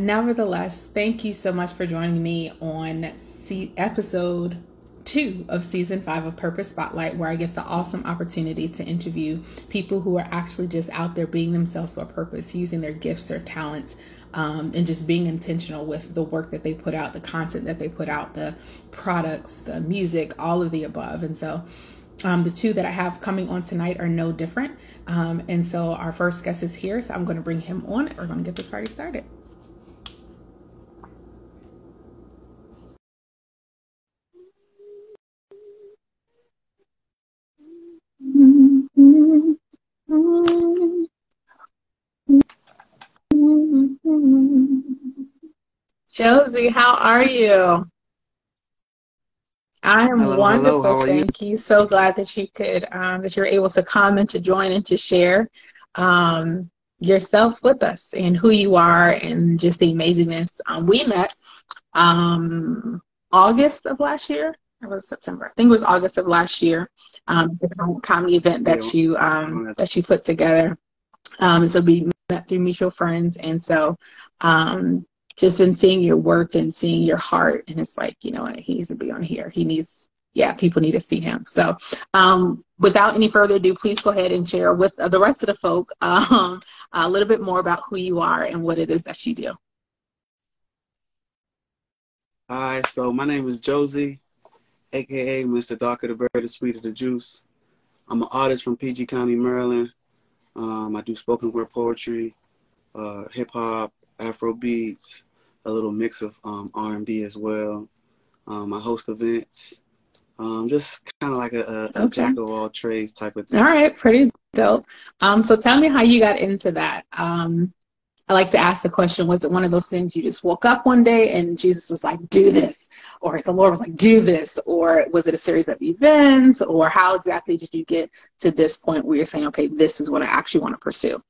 Nevertheless, thank you so much for joining me on episode 2 of season 5 of Purpose Spotlight, where I get the awesome opportunity to interview people who are actually just out there being themselves for a purpose, using their gifts, their talents, and just being intentional with the work that they put out, the content that they put out, the products, the music, all of the above. And so the 2 that I have coming on tonight are no different. And so our first guest is here, so I'm going to bring him on. We're going to get this party started. Josie, how are you? I am Hello, hello. wonderful, How are you? thank you. So glad that you could, that you're able to come and to join and to share yourself with us and who you are and just the amazingness. We met August of last year. It was September. I think it was August of last year. The comedy event Yeah, that you put together. And so we met through mutual friends, and so just been seeing your work and seeing your heart, and it's like, you know what, he needs to be on here. People need to see him. So without any further ado, please go ahead and share with the rest of the folk a little bit more about who you are and what it is that you do. all right. So my name is Josie, aka Mr. Darker the Bird, the Sweeter the Juice. I'm an artist from PG County, Maryland. I do spoken word poetry, hip hop, Afro beats, a little mix of R&B as well. I host events. Just kind of like a Okay. jack of all trades type of thing. All right, pretty dope. So tell me how you got into that. I like to ask the question, was it one of those things you just woke up one day and Jesus was like, do this? Or the Lord was like, do this? Or was it a series of events? Or how exactly did you get to this point where you're saying, okay, this is what I actually want to pursue?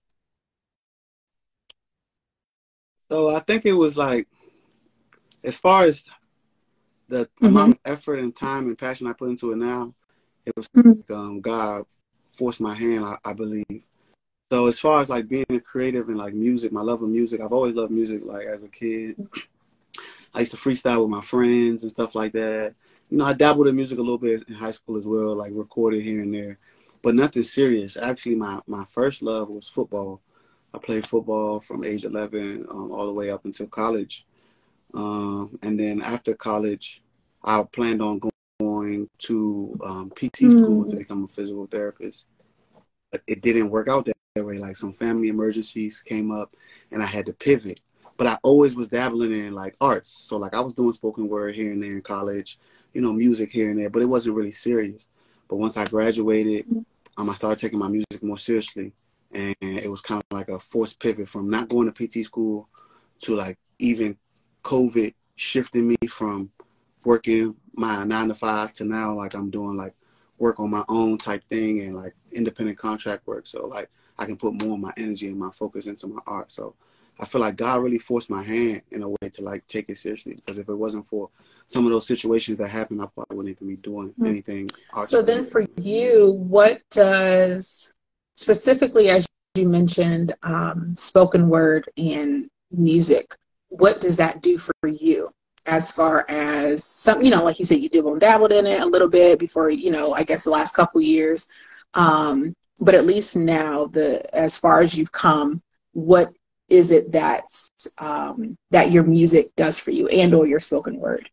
So I think it was like, as far as the amount of effort and time and passion I put into it now, it was God forced my hand, I believe. So as far as like being creative and like music, my love of music, I've always loved music. Like as a kid, I used to freestyle with my friends and stuff like that. You know, I dabbled in music a little bit in high school as well, like recorded here and there, but nothing serious. Actually, my first love was football. I played football from age 11 all the way up until college. And then after college, I planned on going to PT school to become a physical therapist. But it didn't work out that way. Like some family emergencies came up and I had to pivot. But I always was dabbling in like arts. So like I was doing spoken word here and there in college, you know, music here and there, but it wasn't really serious. But once I graduated, I started taking my music more seriously. And it was kind of like a forced pivot from not going to PT school to like even COVID shifting me from working my 9 to 5 to now like I'm doing like work on my own type thing and like independent contract work. So like I can put more of my energy and my focus into my art. So I feel like God really forced my hand in a way to like take it seriously, because if it wasn't for some of those situations that happened, I probably wouldn't even be doing anything art. So then for you, what does, specifically as you mentioned, spoken word and music, what does that do for you? As far as some, you know, like you said, you dabbled in it a little bit before, you know, I guess the last couple years. But at least now, as far as you've come, what is it that your music does for you and or your spoken word?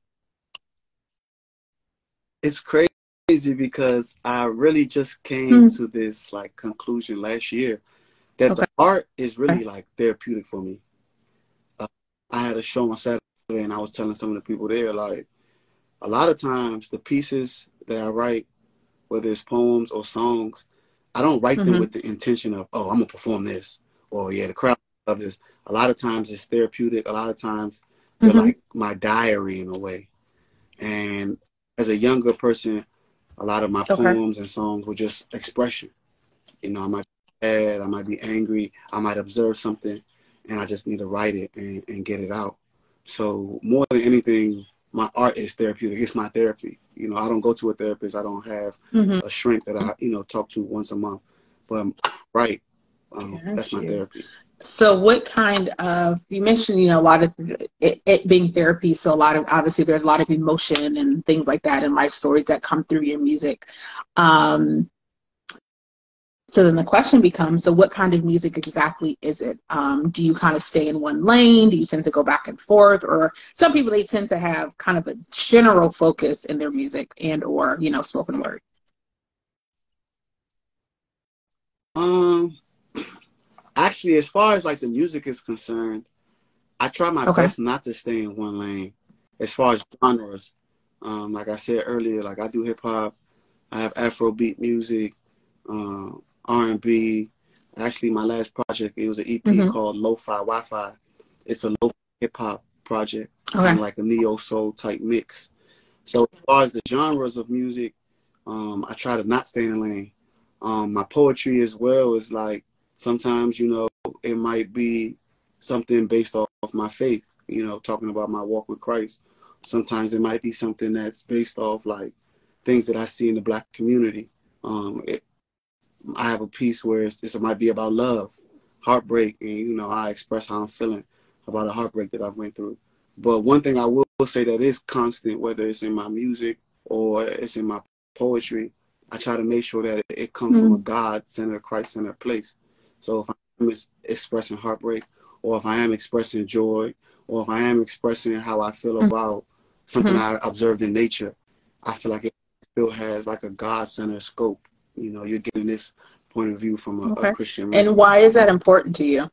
It's crazy because I really just came to this like conclusion last year that the art is really like therapeutic for me. I had a show on Saturday and I was telling some of the people there, like, a lot of times the pieces that I write, whether it's poems or songs, I don't write them with the intention of, oh, I'm gonna perform this, or yeah, the crowd love this. A lot of times it's therapeutic. A lot of times they're like my diary in a way. And as a younger person, a lot of my poems and songs were just expression. You know, I might be sad, I might be angry, I might observe something, and I just need to write it and get it out. So more than anything, my art is therapeutic. It's my therapy. You know, I don't go to a therapist. I don't have a shrink that I, you know, talk to once a month. But right, that's my therapy. So what kind of, you mentioned, a lot of it being therapy. So a lot of, obviously there's a lot of emotion and things like that and life stories that come through your music. Um, so then the question becomes, so what kind of music exactly is it? Do you kind of stay in one lane? Do you tend to go back and forth? Or some people, they tend to have kind of a general focus in their music and or, spoken word. Um, Actually, as far as like the music is concerned, I try my Okay. best not to stay in one lane. As far as genres, like I said earlier, like I do hip hop, I have Afrobeat music, R&B. Actually, my last project, it was an EP Mm-hmm. called Lo-Fi Wi-Fi. It's a lo-fi hip hop project, kind Okay. of like a neo soul type mix. So as far as the genres of music, I try to not stay in a lane. My poetry as well is like sometimes, it might be something based off my faith, talking about my walk with Christ. Sometimes it might be something that's based off like things that I see in the Black community. I have a piece where it might be about love, heartbreak, and I express how I'm feeling about a heartbreak that I've went through. But one thing I will say that is constant, whether it's in my music or it's in my poetry, I try to make sure that it comes from a Mm-hmm. God-centered, Christ-centered place. So if I'm expressing heartbreak, or if I am expressing joy, or if I am expressing how I feel about something Mm-hmm. I observed in nature, I feel like it still has like a God-centered scope. You're getting this point of view from a Okay. Christian man. And why is that important to you?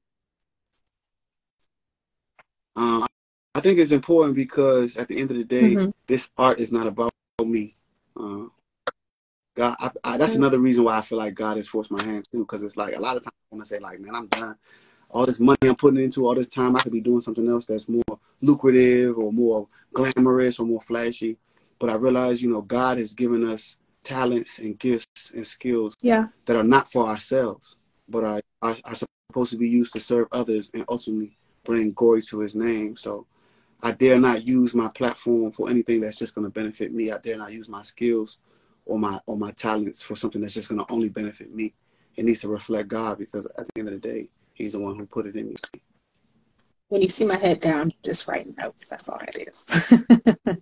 Um, I think it's important because at the end of the day, Mm-hmm. this art is not about me. Uh, God, that's another reason why I feel like God has forced my hand too, because it's like a lot of times I want to say like, man, I'm done. All this money I'm putting into all this time, I could be doing something else that's more lucrative or more glamorous or more flashy. But I realize, God has given us talents and gifts and skills Yeah. that are not for ourselves, but are supposed to be used to serve others and ultimately bring glory to his name. So I dare not use my platform for anything that's just going to benefit me. I dare not use my skills or my talents for something that's just going to only benefit me. It needs to reflect God because at the end of the day, he's the one who put it in me. When you see my head down, you just write notes. That's all that is.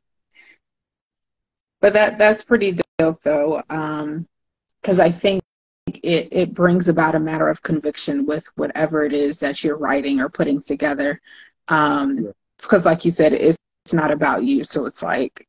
But that's pretty dope though. Because I think it brings about a matter of conviction with whatever it is that you're writing or putting together. Yeah. Because like you said, it's not about you. So it's like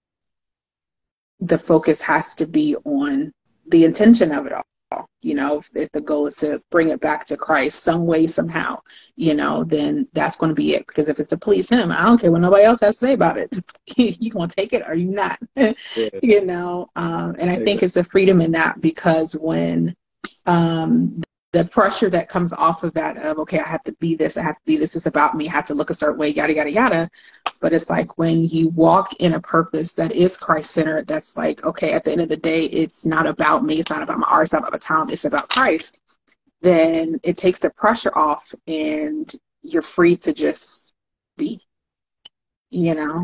the focus has to be on the intention of it all. If the goal is to bring it back to Christ some way, somehow, then that's going to be it. Because if it's to please him, I don't care what nobody else has to say about it. You going to take it or you not, Yeah. and I think Exactly. it's a freedom in that because when um, the pressure that comes off of that of, okay, I have to be this, I have to be this, it's about me, I have to look a certain way, yada, yada, yada. But it's like when you walk in a purpose that is Christ-centered, that's like, okay, at the end of the day, it's not about me, it's not about my art, it's not about my talent, it's about Christ. Then it takes the pressure off and you're free to just be, you know,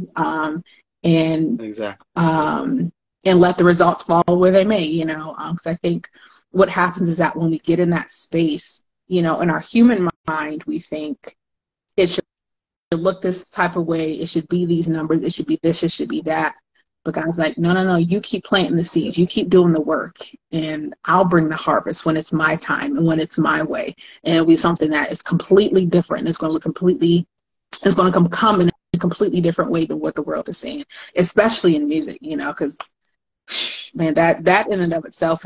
and Exactly. um, and let the results fall where they may, because I think what happens is that when we get in that space, in our human mind, we think it should look this type of way, it should be these numbers, it should be this, it should be that. But God's like, no, no, no, you keep planting the seeds, you keep doing the work, and I'll bring the harvest when it's my time and when it's my way. And it'll be something that is completely different. It's going to look completely, it's going to come in a completely different way than what the world is saying, especially in music, because man, that in and of itself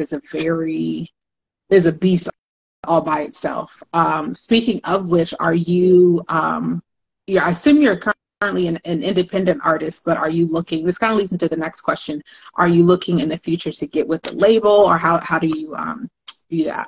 is a beast all by itself. Speaking of which, are you yeah, I assume you're currently an independent artist, but are you looking, this kind of leads into the next question, are you looking in the future to get with the label, or how do you view that?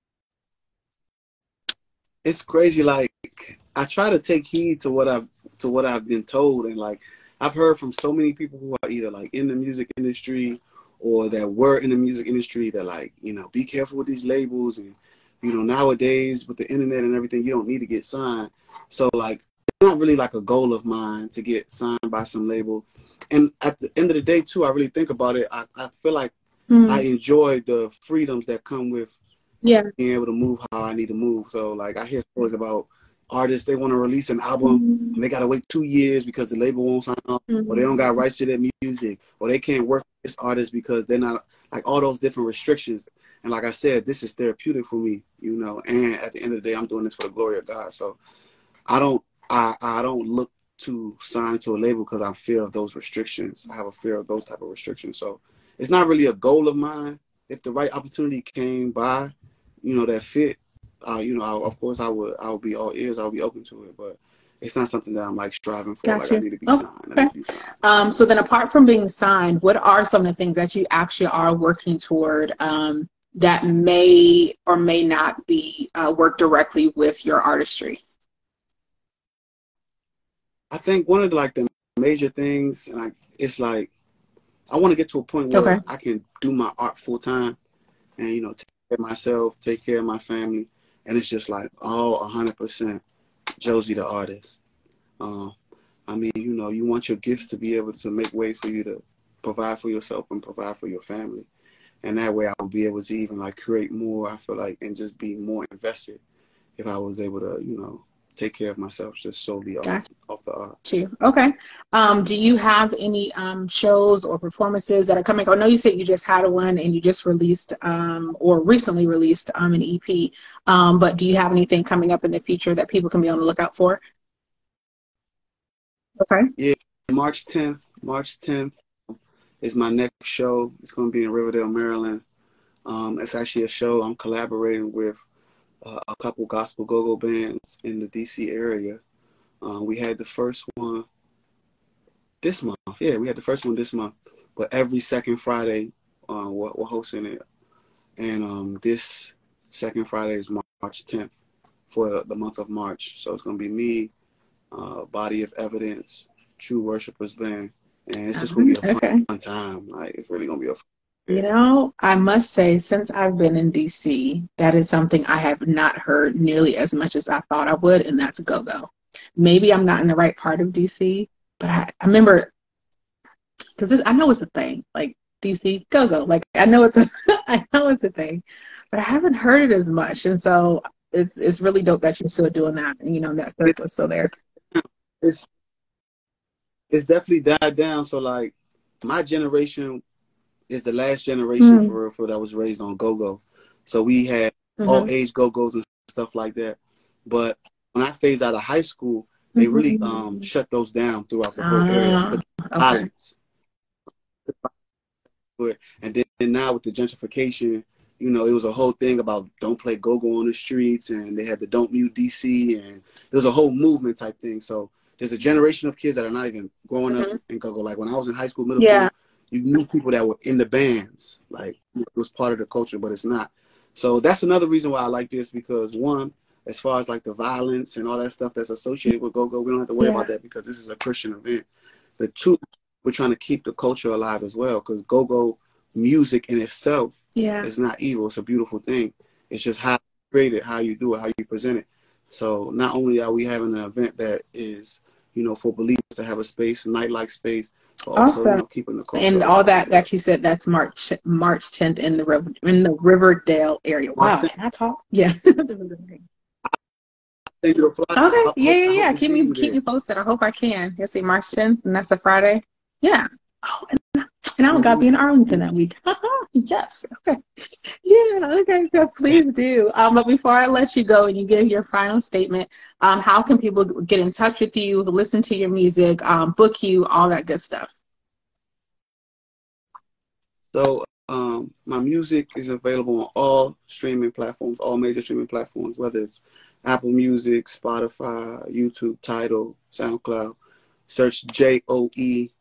It's crazy. Like I try to take heed to what I've been told, and like I've heard from so many people who are either like in the music industry or that were in the music industry that like, be careful with these labels and nowadays with the internet and everything, you don't need to get signed. So like it's not really like a goal of mine to get signed by some label. And at the end of the day too, I really think about it. I feel like I Mm, enjoy the freedoms that come with Yeah. being able to move how I need to move. So like I hear stories about artists, they want to release an album and they got to wait 2 years because the label won't sign off, or they don't got rights to their music, or they can't work with this artist because they're not, like all those different restrictions. And like I said, this is therapeutic for me, you know, and at the end of the day, I'm doing this for the glory of God. So I don't look to sign to a label because I fear of those restrictions. I have a fear of those type of restrictions. So it's not really a goal of mine. If the right opportunity came by, you know, that fit, you know, of course I would be all ears. I would be open to it, but it's not something that I'm like striving for. Like I need to be signed. I need to be signed. So then apart from being signed, what are some of the things that you actually are working toward that may or may not be work directly with your artistry? I think one of the major things, and it's like I want to get to a point where I can do my art full time, and you know, take care of myself, take care of my family, and it's just like all 100% Josie the artist. I mean, you know, you want your gifts to be able to make way for you to provide for yourself and provide for your family, and that way I will be able to even like create more. I feel like, and just be more invested if I was able to, you know, take care of myself just solely off the art. Okay. Do you have any shows or performances that are coming? I know you said you just had one and you just released or recently released an EP, but do you have anything coming up in the future that people can be on the lookout for? Okay. Yeah, March 10th is my next show. It's going to be in Riverdale, Maryland. It's actually a show I'm collaborating with a couple gospel go-go bands in the DC area. We had the first one this month. Yeah, we had the first one this month. But every second Friday, we're hosting it. And this second Friday is March 10th for the month of March. So it's going to be me, Body of Evidence, True Worshipers Band. And it's just going to be a fun time. Like, it's really going to be a fun. You know, I must say, since I've been in DC, that is something I have not heard nearly as much as I thought I would, and that's go-go. Maybe I'm not in the right part of DC, but I remember, because I know it's a thing, like DC go-go. Like I know it's a thing, but I haven't heard it as much, and so it's really dope that you're still doing that, and you know that circle is still there. It's definitely died down. So like my generation is the last generation for real that was raised on go-go. So we had all age go-go's and stuff like that. But when I phased out of high school, they really shut those down throughout the whole area. Violence. And then now with the gentrification, you know, it was a whole thing about don't play go-go on the streets, and they had the Don't Mute DC, and there was a whole movement type thing. So there's a generation of kids that are not even growing up in go-go. Like when I was in high school, middle school, you knew people that were in the bands. Like it was part of the culture, but it's not. So that's another reason why I like this, because one, as far as like the violence and all that stuff that's associated with go-go, we don't have to worry about that because this is a Christian event. The two, we're trying to keep the culture alive as well, because go-go music in itself is not evil. It's a beautiful thing. It's just how you create it, how you do it, how you present it. So not only are we having an event that is, you know, for believers to have a space, a night-like space, but also, you know, keeping the culture and alive. all that you said, that's March 10th in the Riverdale area. Wow, can I talk? Yeah. Okay. Yeah. Keep me posted. I hope I can. You'll see March 10th, and that's a Friday. Yeah. Oh, and I don't gotta be in Arlington that week. Yes. Okay. Yeah. Okay. So please do. But before I let you go and you give your final statement, how can people get in touch with you, listen to your music, book you, all that good stuff? So my music is available on all streaming platforms, all major streaming platforms, whether it's Apple Music, Spotify, YouTube, Tidal, SoundCloud. Search Joezy,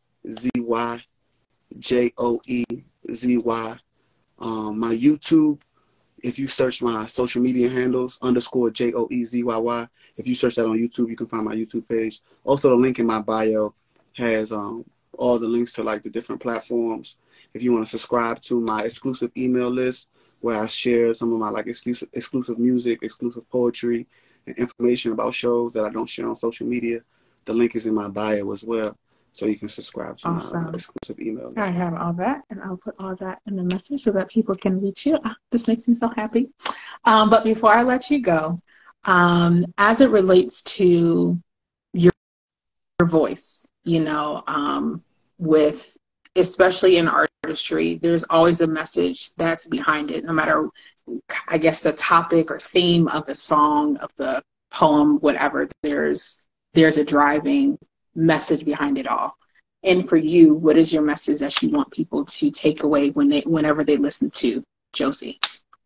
Joezy. My YouTube, if you search my social media handles, _JOEZYY, if you search that on YouTube, you can find my YouTube page. Also, the link in my bio has all the links to like the different platforms. If you want to subscribe to my exclusive email list, where I share some of my like exclusive music, exclusive poetry, and information about shows that I don't share on social media, the link is in my bio as well. so you can subscribe to my exclusive email. I have all that, and I'll put all that in the message so that people can reach you. This makes me so happy. But before I let you go, as it relates to your voice, you know, with especially in artistry, there's always a message that's behind it, no matter, I guess, the topic or theme of the song, of the poem, whatever. There's a driving message behind it all. And for you, what is your message that you want people to take away whenever they listen to Josie?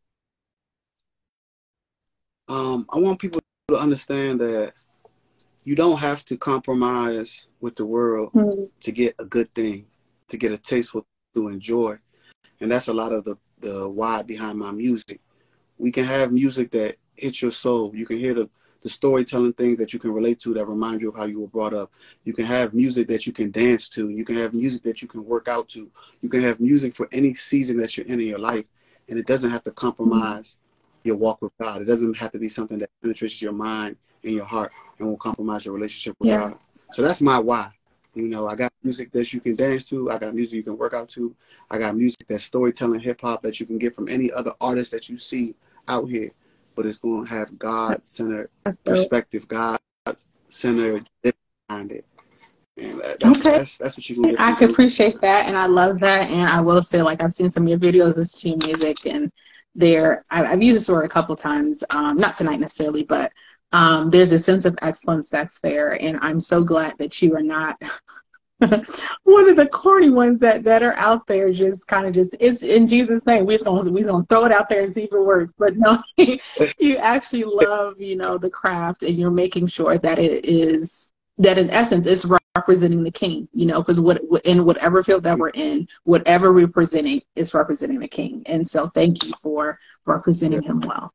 I want people to understand that you don't have to compromise with the world to get a good thing, to get a tasteful to enjoy. And that's a lot of the why behind my music. We can have music that hits your soul. You can hear the storytelling things that you can relate to that remind you of how you were brought up. You can have music that you can dance to. You can have music that you can work out to. You can have music for any season that you're in your life. And it doesn't have to compromise your walk with God. It doesn't have to be something that penetrates your mind and your heart and will compromise your relationship with God. So that's my why. You know, I got music that you can dance to. I got music you can work out to. I got music that's storytelling, hip hop that you can get from any other artist that you see out here. But it's going to have God-centered perspective, God-centered behind it. And that's what you can get. I can appreciate that, and I love that. And I will say, like, I've seen some of your videos of stream music, and I've used this word a couple times, not tonight necessarily, but there's a sense of excellence that's there. And I'm so glad that you are not one of the corny ones that are out there, just kind of it's in Jesus' name. We're gonna throw it out there and see if it works. But no, you actually love, you know, the craft, and you're making sure that that in essence it's representing the King, you know, because in whatever field that we're in, whatever we're presenting is representing the King. And so thank you for representing him well.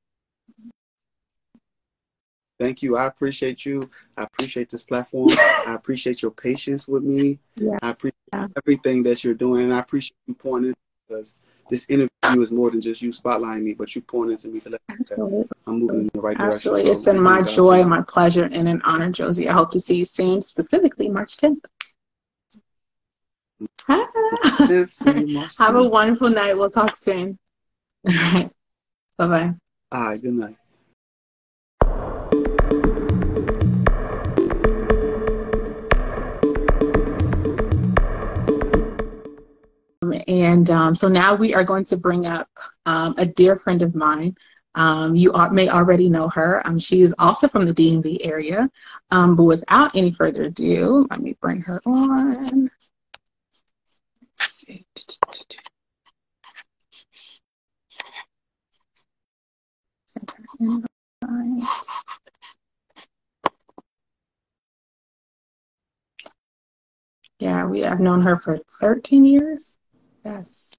Thank you. I appreciate you. I appreciate this platform. I appreciate your patience with me. I appreciate everything that you're doing. And I appreciate you pouring in, because this interview is more than just you spotlighting me, but you pouring into me to let I'm moving in the right direction. Absolutely. So it's been my joy, my pleasure, and an honor, Josie. I hope to see you soon, specifically March 10th. Have a wonderful night. We'll talk soon. All right. Bye-bye. All right. Good night. And so now we are going to bring up a dear friend of mine. You may already know her. She is also from the DMV area. But without any further ado, let me bring her on. Let's see. Yeah, I've known her for 13 years. Yes.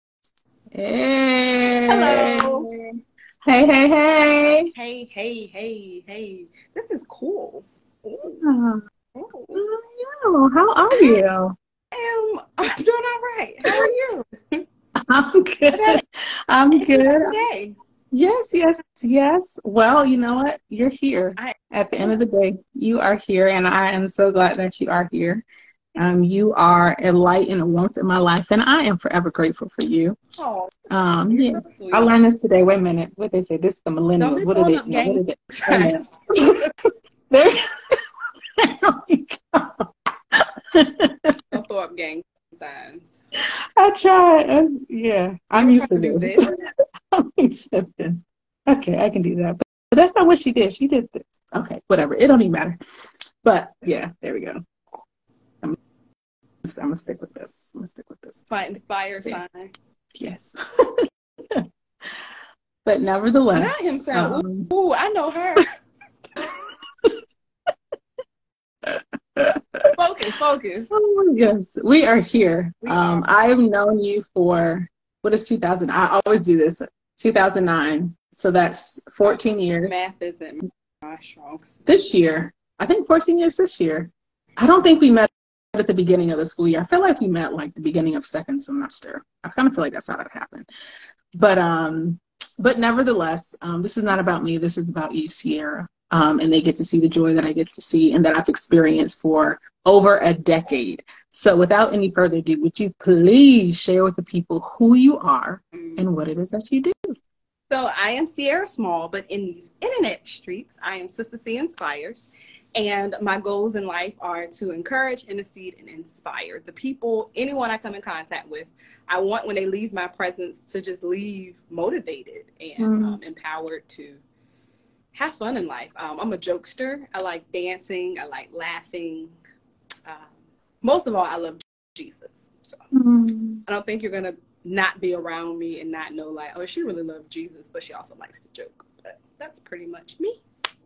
Hey. Hello. Hey. Hey. This is cool. Oh, how are you? I'm doing all right. How are you? I'm good. I'm good. Today. Yes. Well, you know what? You're here. At the end of the day, you are here, and I am so glad that you are here. You are a light and a warmth in my life, and I am forever grateful for you. Oh, yeah. so sweet. I learned this today. Wait a minute. What they say? This is the millennials. What are they? There we go. I'll throw up gang signs. I tried. I'm used to this. I'm used to this. Okay, I can do that. But that's not what she did. She did this. Okay, whatever. It don't even matter. But yeah, there we go. I'm gonna stick with this. My inspire sign. Yes. But nevertheless. Not him sound. Ooh, I know her. Focus. Oh yes, we are here. I have known you for what is 2000? I always do this. 2009. So that's 14 years. Math isn't my strong suit. This year, I think 14 years this year. I don't think we met at the beginning of the school year. I feel like we met like the beginning of second semester. I kind of feel like that's how that happened. But nevertheless, this is not about me. This is about you, Sierra. And they get to see the joy that I get to see and that I've experienced for over a decade. So without any further ado, would you please share with the people who you are and what it is that you do? So I am Sierra Small, but in these internet streets, I am Sister C Inspires. And my goals in life are to encourage, intercede, and inspire the people, anyone I come in contact with. I want when they leave my presence to just leave motivated and empowered to have fun in life. I'm a jokester. I like dancing. I like laughing. Most of all, I love Jesus. So I don't think you're going to not be around me and not know like, oh, she really loves Jesus, but she also likes to joke. But that's pretty much me.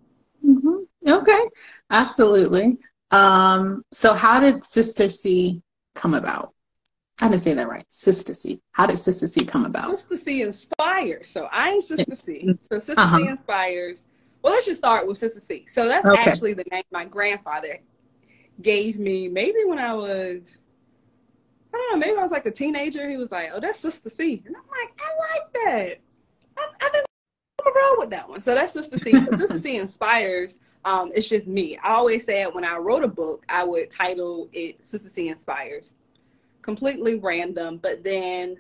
Okay, absolutely. So how did Sister C come about? I didn't say that right. Sister C. How did Sister C come about? Sister C Inspires. So I am Sister C. So Sister C Inspires. Well, let's just start with Sister C. So that's actually the name my grandfather gave me maybe when I was, I don't know, maybe I was like a teenager. He was like, oh, that's Sister C. And I'm like, I like that. I think I'm going to roll with that one. So that's Sister C. Sister C Inspires. It's just me. I always said when I wrote a book, I would title it Sister C Inspires. Completely random. But then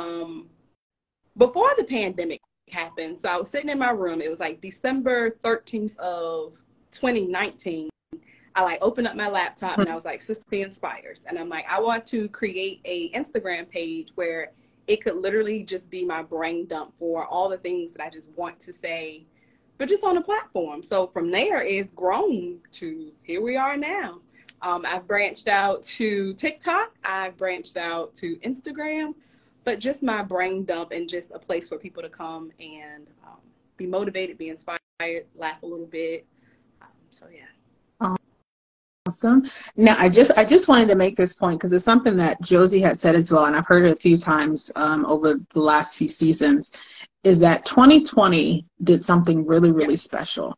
before the pandemic happened, so I was sitting in my room. It was like December 13th of 2019. I like opened up my laptop and I was like, Sister C Inspires. And I'm like, I want to create a Instagram page where it could literally just be my brain dump for all the things that I just want to say, but just on a platform. So from there, it's grown to here we are now. I've branched out to TikTok. I've branched out to Instagram, but just my brain dump and just a place for people to come and be motivated, be inspired, laugh a little bit. So yeah. Awesome. Now, I just wanted to make this point because it's something that Josie had said as well, and I've heard it a few times over the last few seasons, is that 2020 did something really, really special.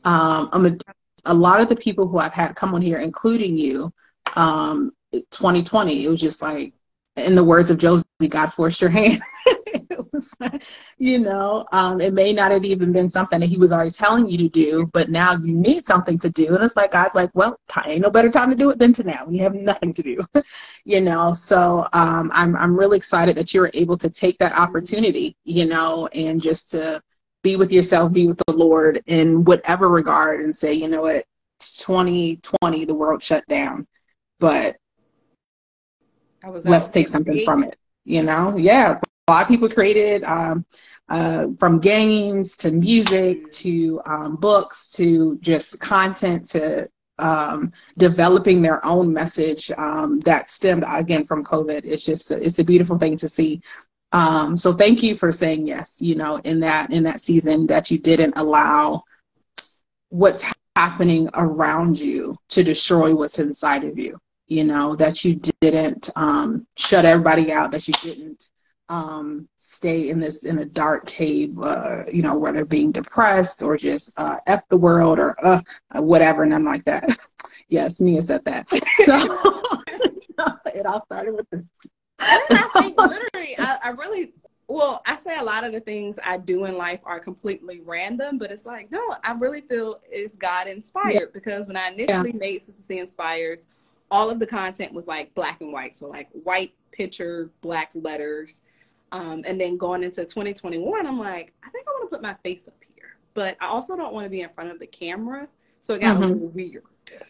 A lot of the people who I've had come on here, including you, 2020, it was just like, in the words of Josie, God forced your hand. It was like, you know, it may not have even been something that he was already telling you to do, but now you need something to do. And it's like, God's like, well, ain't no better time to do it than to now when you have nothing to do, you know? So I'm really excited that you were able to take that opportunity, you know, and just to be with yourself, be with the Lord in whatever regard and say, you know what, 2020, the world shut down, but let's take something from it, you know? Yeah. A lot of people created from games to music to books to just content to developing their own message that stemmed again from COVID. It's a beautiful thing to see. So thank you for saying yes, you know, in that season, that you didn't allow what's happening around you to destroy what's inside of you, you know, that you didn't shut everybody out, that you didn't stay in a dark cave, you know, whether being depressed or just F the world or whatever, and I'm like that. Yes, Nia said that. So it all started with this. I think literally, I really, well, I say a lot of the things I do in life are completely random, but it's like, no, I really feel it's God inspired because when I initially made Sister C Inspires, all of the content was like black and white. So like white picture, black letters. And then going into 2021, I'm like, I think I want to put my face up here, but I also don't want to be in front of the camera. So it got a little weird.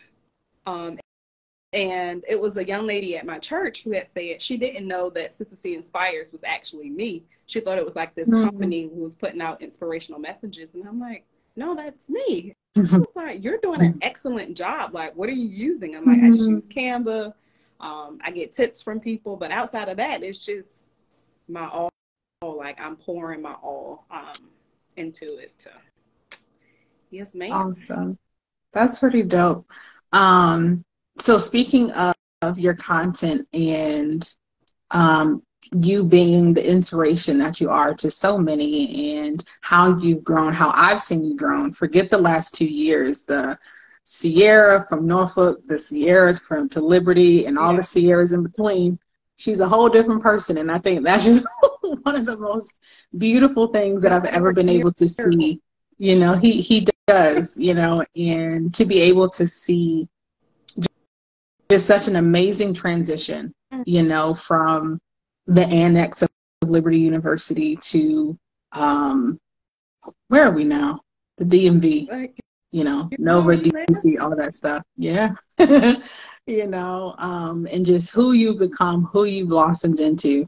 And it was a young lady at my church who had said she didn't know that Sister C Inspires was actually me. She thought it was like this company who was putting out inspirational messages. And I'm like, no, that's me. I was like, you're doing an excellent job. Like, what are you using? I'm like, I just use Canva. I get tips from people. But outside of that, it's just my all. Like, I'm pouring my all into it. So, yes, ma'am. Awesome. That's pretty dope. So speaking of your content and you being the inspiration that you are to so many and how you've grown, how I've seen you grown, forget the last 2 years, the Sierra from Norfolk, the Sierra to Liberty, and all the Sierras in between. She's a whole different person. And I think that's just one of the most beautiful things that I've ever been able to see. You know, he does, you know, and to be able to see it's such an amazing transition, you know, from the annex of Liberty University to where are we now? The DMV, you know, Nova, DC, all that stuff. Yeah. You know, and just who you become, who you blossomed into.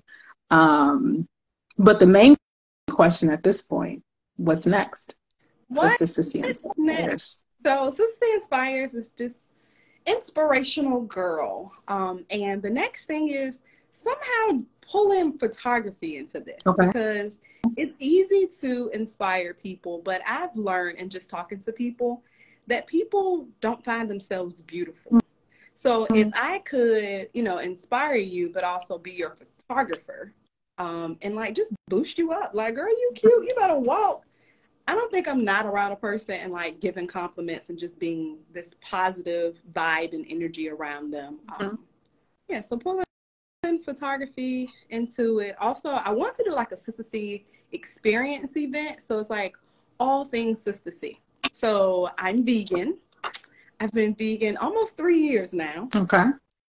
But the main question at this point, what's next for Sister C Inspires? So Sister C Inspires is just inspirational girl. And the next thing is somehow pulling photography into this, because it's easy to inspire people, but I've learned in just talking to people that people don't find themselves beautiful. So if I could, you know, inspire you, but also be your photographer, and like just boost you up, like, girl, you cute, you better walk. I don't think I'm not around a person and like giving compliments and just being this positive vibe and energy around them. Yeah, so pulling photography into it. Also, I want to do like a Sister C experience event. So it's like all things Sister C. So I'm vegan. I've been vegan almost 3 years now. Okay.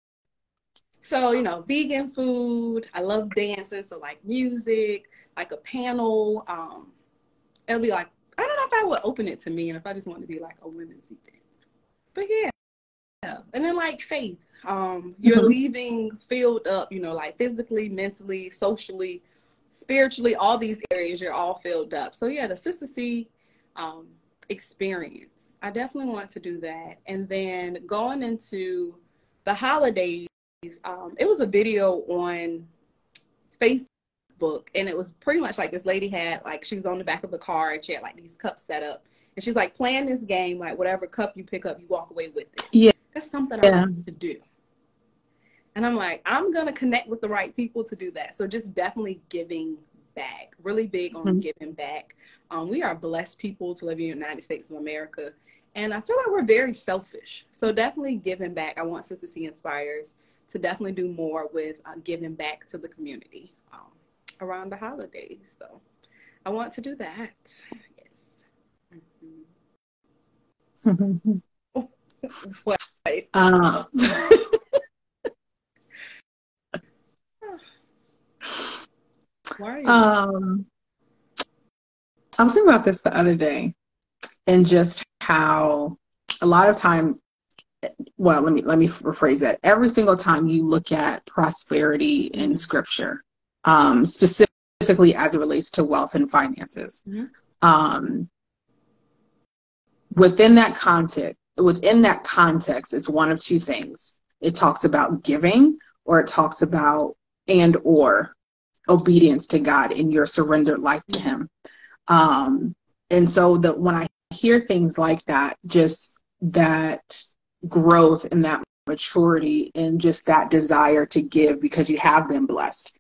So, you know, vegan food. I love dancing. So like music, like a panel. It'll be like, I don't know if I would open it to me and if I just want to be like a women's event. But yeah. And then like faith. You're leaving filled up, you know, like physically, mentally, socially, spiritually, all these areas, you're all filled up. So yeah, the Sister C experience. I definitely want to do that. And then going into the holidays, it was a video on Facebook, and it was pretty much like this lady had, like, she was on the back of the car and she had like these cups set up. And she's like playing this game, like whatever cup you pick up, you walk away with it. Yeah. That's something I want to do. And I'm like, I'm going to connect with the right people to do that. So just definitely giving back, really big on giving back. We are blessed people to live in the United States of America. And I feel like we're very selfish. So definitely giving back. I want Sister C Inspires to definitely do more with giving back to the community around the holidays. So I want to do that. Yes. What? Why are you? I was thinking about this the other day, and just how a lot of time, well, let me rephrase that. Every single time you look at prosperity in scripture, specifically as it relates to wealth and finances, within that context, it's one of two things. It talks about giving, or it talks about or obedience to God in your surrendered life to Him. And so that when I hear things like that, just that growth and that maturity and just that desire to give because you have been blessed,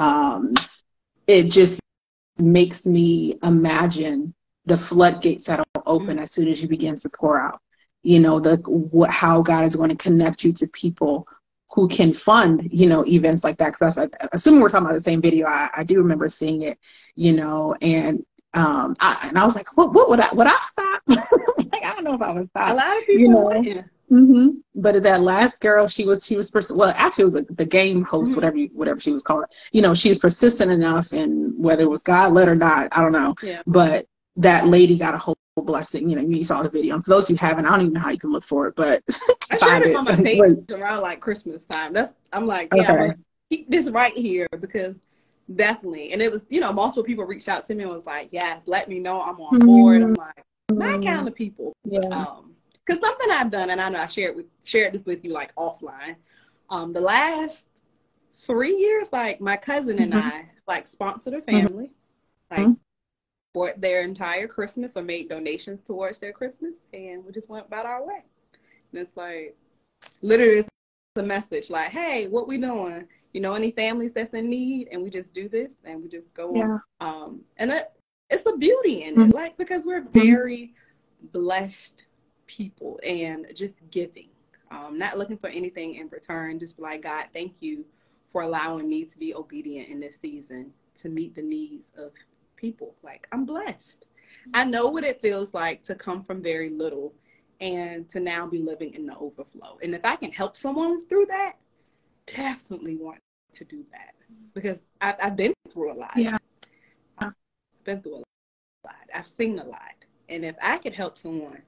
it just makes me imagine the floodgates that'll open as soon as you begin to pour out. You know, how God is going to connect you to people who can fund, you know, events like that. Because assuming we're talking about the same video, I do remember seeing it, you know, and I was like, what would I stop? Like, I don't know if I would stop. A lot of people, you know? But that last girl, she was well, actually it was the game host, whatever she was called. You know, she was persistent enough, and whether it was God led or not, I don't know. Yeah. But that lady got a whole blessing. You know, you saw the video. And for those who haven't, I don't even know how you can look for it, but I shared it on my page around like Christmas time. I'm like, yeah, I'm gonna keep this right here, because definitely. And it was, you know, multiple people reached out to me and was like, yes, let me know, I'm on board. I'm like, my kind of people. Because something I've done, and I know I shared this with you like offline. The last 3 years, like my cousin and I like sponsored a family, like bought their entire Christmas or made donations towards their Christmas, and we just went about our way. And it's like, literally, it's a message like, hey, what we doing? You know, any families that's in need? And we just do this, and we just go on. And it's the beauty in it, like, because we're very blessed people and just giving, not looking for anything in return. Just be like, God, thank you for allowing me to be obedient in this season to meet the needs of people. Like, I'm blessed. I know what it feels like to come from very little and to now be living in the overflow. And if I can help someone through that, definitely want to do that, because I've been through a lot. Yeah. I've been through a lot. I've seen a lot. And if I could help someone,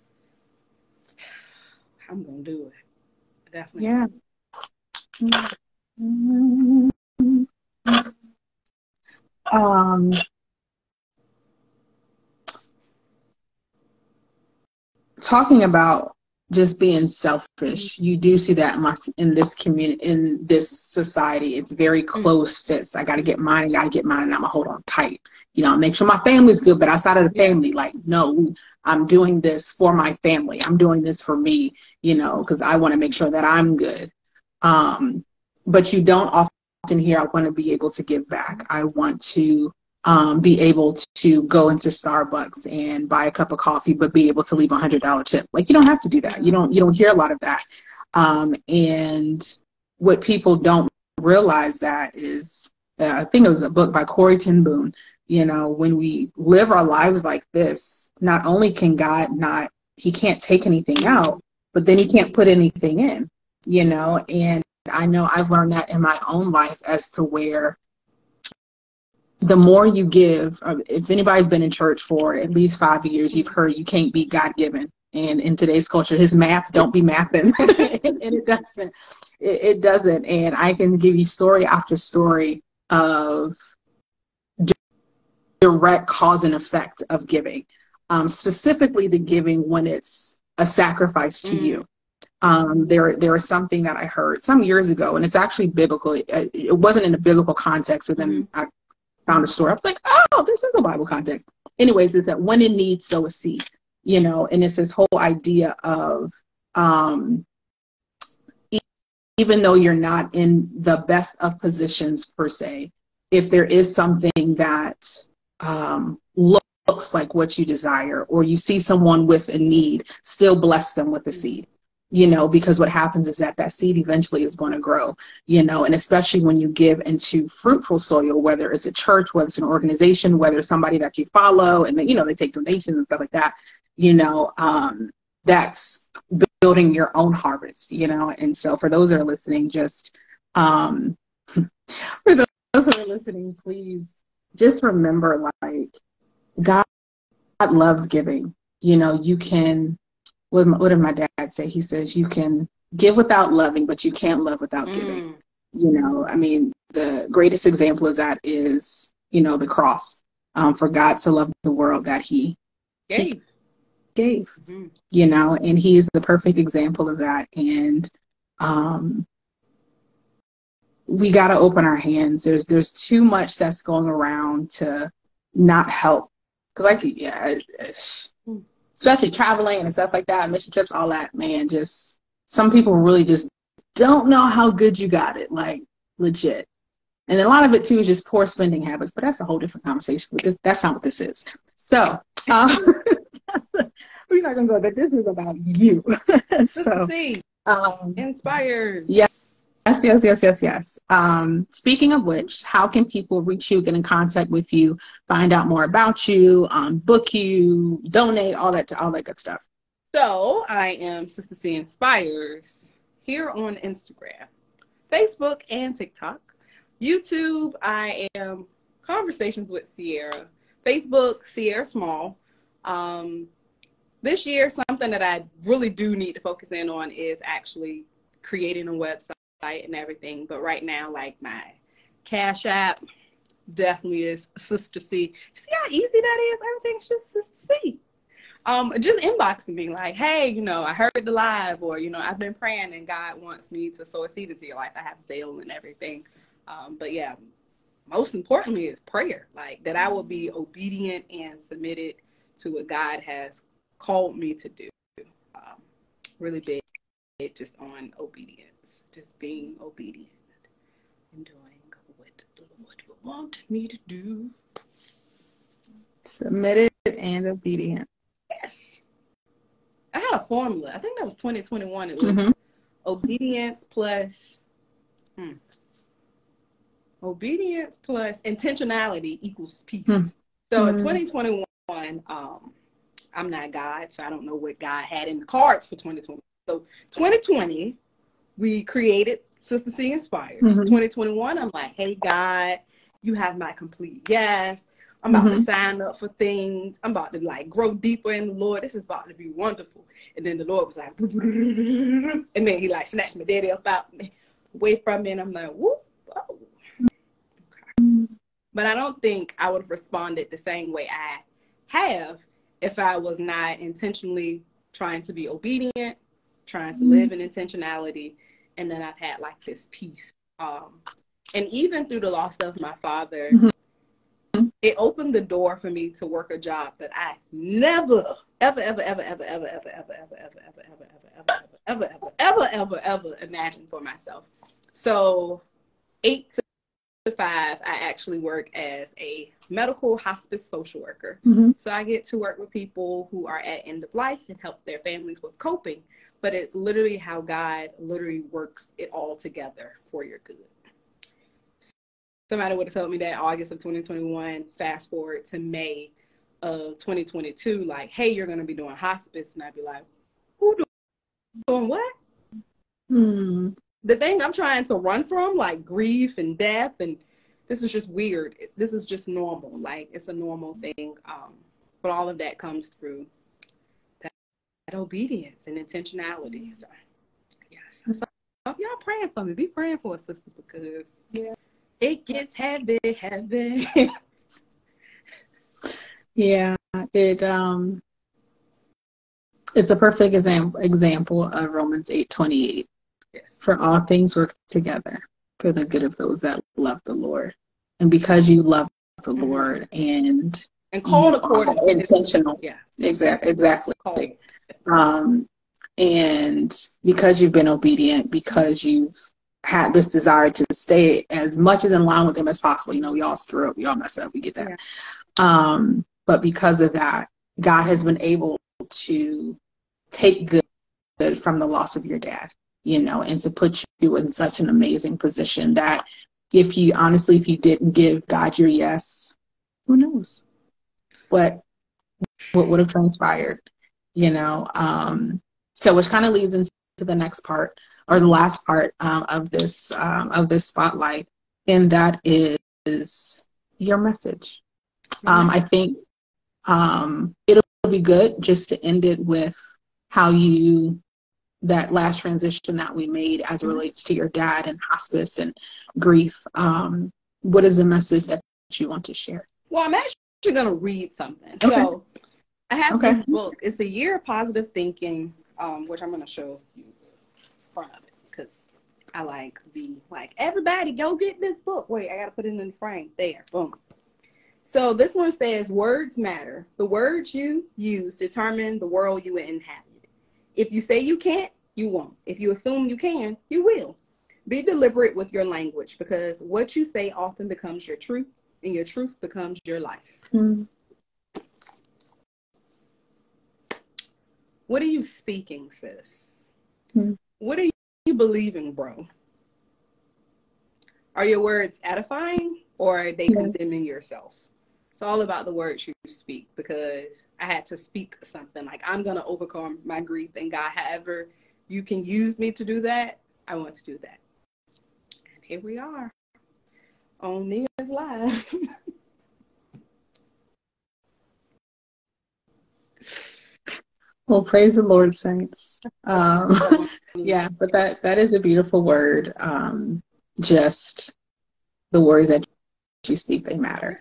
I'm going to do it. Definitely. Yeah. Talking about just being selfish, you do see that in this community, in this society. It's very close fists. I got to get mine, and I'm going to hold on tight. You know, make sure my family's good, but outside of the family, like, no, I'm doing this for my family. I'm doing this for me, you know, because I want to make sure that I'm good. But you don't often hear, I want to be able to give back. I want to be able to go into Starbucks and buy a cup of coffee, but be able to leave $100 tip. Like, you don't have to do that. You don't hear a lot of that. And what people don't realize that is, I think it was a book by Corrie ten Boom. You know, when we live our lives like this, not only can God he can't take anything out, but then he can't put anything in, you know. And I know I've learned that in my own life, as to where the more you give, if anybody's been in church for at least 5 years, you've heard you can't beat God given. And in today's culture, his math don't be mathing. And it doesn't. And I can give you story after story of direct cause and effect of giving, specifically the giving when it's a sacrifice to you. There was something that I heard some years ago, and it's actually biblical. It wasn't in a biblical context, but then I found a story. I was like, oh, this is a Bible context. Anyways, is that when in need, sow a seed, you know. And it's this whole idea of even though you're not in the best of positions per se, if there is something that looks like what you desire, or you see someone with a need, still bless them with a seed. You know, because what happens is that seed eventually is going to grow, you know. And especially when you give into fruitful soil, whether it's a church, whether it's an organization, whether it's somebody that you follow, and then, you know, they take donations and stuff like that, you know, that's building your own harvest, you know. And so for those that are listening, just for those who are listening, please just remember, like, God loves giving. You know, you can, what did my dad say? He says, you can give without loving, but you can't love without giving. You know, I mean, the greatest example of that is, you know, the cross. For God to love the world that he gave. You know, and he's the perfect example of that. And we got to open our hands. There's too much that's going around to not help. Because especially traveling and stuff like that, mission trips, all that, man, just some people really just don't know how good you got it, like, legit. And a lot of it too is just poor spending habits, but that's a whole different conversation. That's not what this is. So we're not gonna go there. This is about you. So inspired. Yes. Speaking of which, how can people reach you, get in contact with you, find out more about you, book you, donate, all that good stuff? So I am Sister C Inspires here on Instagram, Facebook, and TikTok. YouTube, I am Conversations with Sierra. Facebook, Sierra Small. This year, something that I really do need to focus in on is actually creating a website and everything. But right now, like, my Cash App definitely is Sister C. See how easy that is? Everything's just Sister C. Just inboxing me like, hey, you know, I heard the live, or, you know, I've been praying and God wants me to sow a seed into your life. I have Zelle and everything. But yeah, most importantly is prayer, like, that I will be obedient and submitted to what God has called me to do. Really big, just on obedience, just being obedient and doing what the Lord would want me to do. Submitted and obedient. Yes. I had a formula. I think that was 2021. It was obedience plus intentionality equals peace. So in 2021, I'm not God, so I don't know what God had in the cards for 2020. So 2020, we created Sister C Inspires. 2021, I'm like, hey, God, you have my complete yes. I'm about to sign up for things. I'm about to like grow deeper in the Lord. This is about to be wonderful. And then the Lord was like, and then he like snatched my daddy up out away from me. And I'm like, whoop. Oh. Okay. But I don't think I would have responded the same way I have if I was not intentionally trying to be obedient, trying to live in intentionality. And then I've had like this peace. And even through the loss of my father, it opened the door for me to work a job that I never, ever, ever, ever, ever, ever, ever, ever, ever, ever, ever, ever, ever, ever, ever, ever, ever, ever imagined for myself. So 8 to 5, I actually work as a medical hospice social worker. So I get to work with people who are at end of life and help their families with coping. But it's literally how God literally works it all together for your good. Somebody would have told me that August of 2021, fast forward to May of 2022, like, hey, you're going to be doing hospice. And I'd be like, who doing what? The thing I'm trying to run from, like grief and death, and this is just weird. This is just normal. Like, it's a normal thing. But all of that comes through that obedience and intentionality. So, yes. So if y'all praying for me, be praying for a sister, because it gets heavy, heavy. Yeah, it's a perfect example of Romans 8:28. Yes. For all things work together for the good of those that love the Lord. And because you love the Lord and called according to intentional. Yeah. Exactly. Called. And because you've been obedient, because you've had this desire to stay as much as in line with him as possible. You know, we all screw up, we all mess up, we get that. Yeah. But because of that, God has been able to take good from the loss of your dad, you know, and to put you in such an amazing position that if you didn't give God your yes, who knows what would have transpired, you know? So which kind of leads into the next part, or the last part of this spotlight, and that is your message. I think it'll be good just to end it with how that last transition that we made as it relates to your dad and hospice and grief. What is the message that you want to share? Well, I'm actually going to read something. Okay. So I have this book. It's A Year of Positive Thinking, which I'm going to show you front of it, because I like everybody go get this book. Wait, I got to put it in the frame. There, boom. So this one says, words matter. The words you use determine the world you inhabit. If you say you can't, you won't. If you assume you can, you will. Be deliberate with your language, because what you say often becomes your truth, and your truth becomes your life. What are you speaking, sis? What are you believing, bro? Are your words edifying, or are they condemning yourself? It's all about the words you speak, because I had to speak something like, I'm going to overcome my grief, and God, however you can use me to do that, I want to do that. And here we are on Nia's Live. Well, praise the Lord, saints. Yeah, but that is a beautiful word. Just the words that you speak, they matter.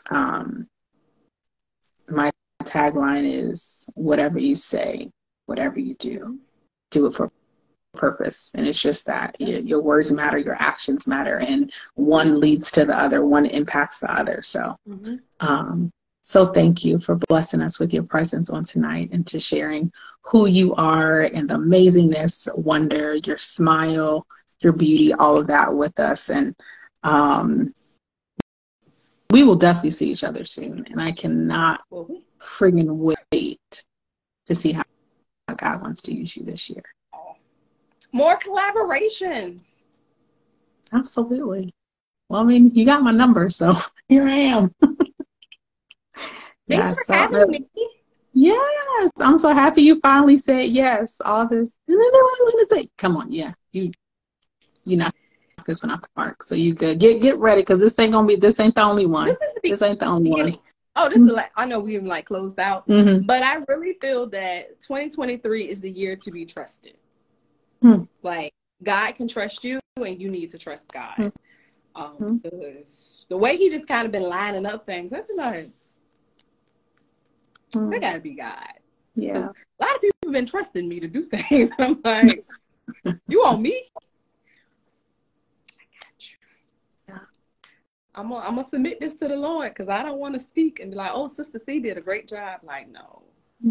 My tagline is, whatever you say, whatever you do it for purpose. And it's just that your words matter, your actions matter, and one leads to the other, one impacts the other. So so thank you for blessing us with your presence on tonight, and just sharing who you are and the amazingness, wonder, your smile, your beauty, all of that with us. And we will definitely see each other soon. And I cannot friggin' wait to see how God wants to use you this year. More collaborations. Absolutely. Well, I mean, you got my number, so here I am. Thanks for having me. Yes, I'm so happy you finally said yes. All this, come on, yeah, you knocked this one out the park, so you good. Get ready, because this ain't the only one. This ain't the only one. Oh, this is the I know we like closed out, but I really feel that 2023 is the year to be trusted. Like, God can trust you, and you need to trust God. Because the way he just kind of been lining up things, I feel like that gotta be God. Yeah. A lot of people have been trusting me to do things. I'm like, you want me? I got you. Yeah. I'm gonna submit this to the Lord, because I don't want to speak and be like, oh, Sister C did a great job. Like, no.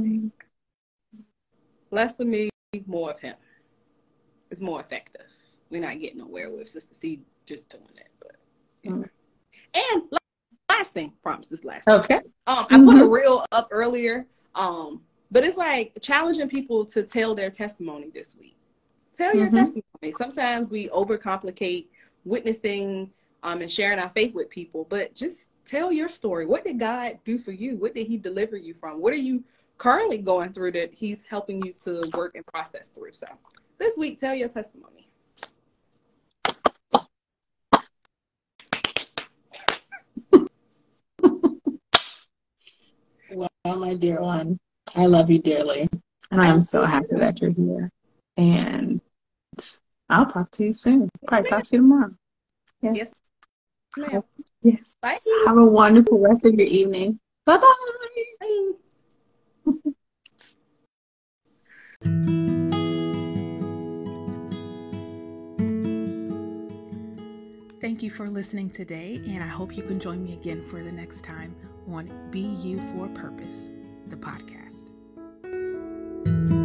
Less of me, more of him. It's more effective. We're not getting nowhere with Sister C just doing it. But and last thing, promise this last thing. Okay. I put a reel up earlier, but it's like challenging people to tell their testimony this week. Tell your testimony. Sometimes we overcomplicate witnessing and sharing our faith with people, but just tell your story. What did God do for you? What did he deliver you from? What are you currently going through that he's helping you to work and process through? So this week, tell your testimony. Well, my dear one, I love you dearly, and I'm so happy that you're here. And I'll talk to you soon. Probably talk to you tomorrow. Yes. Yes. Bye. Have a wonderful rest of your evening. Bye-bye. Bye. Thank you for listening today, and I hope you can join me again for the next time on Be You for Purpose, the podcast.